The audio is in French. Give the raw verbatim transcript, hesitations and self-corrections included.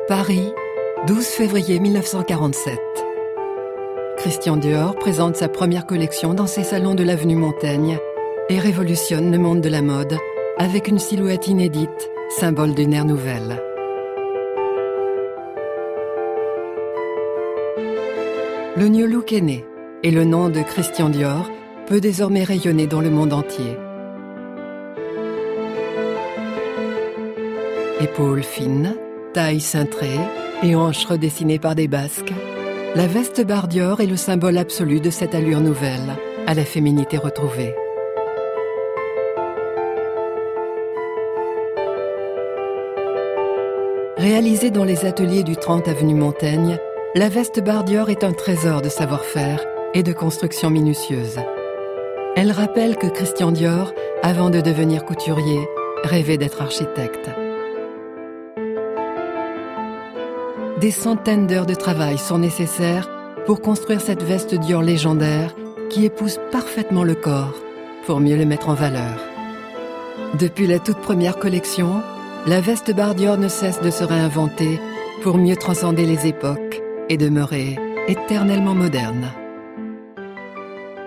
Paris, douze février mille neuf cent quarante-sept. Christian Dior présente sa première collection dans ses salons de l'avenue Montaigne et révolutionne le monde de la mode avec une silhouette inédite, symbole d'une ère nouvelle. Le New Look est né et le nom de Christian Dior peut désormais rayonner dans le monde entier. Épaules fines, taille cintrée et hanches redessinées par des basques, la veste barre Dior est le symbole absolu de cette allure nouvelle, à la féminité retrouvée. Réalisée dans les ateliers du trente avenue Montaigne, la veste barre Dior est un trésor de savoir-faire et de construction minutieuse. Elle rappelle que Christian Dior, avant de devenir couturier, rêvait d'être architecte. Des centaines d'heures de travail sont nécessaires pour construire cette veste Dior légendaire qui épouse parfaitement le corps pour mieux le mettre en valeur. Depuis la toute première collection, la veste barre Dior ne cesse de se réinventer pour mieux transcender les époques et demeurer éternellement moderne.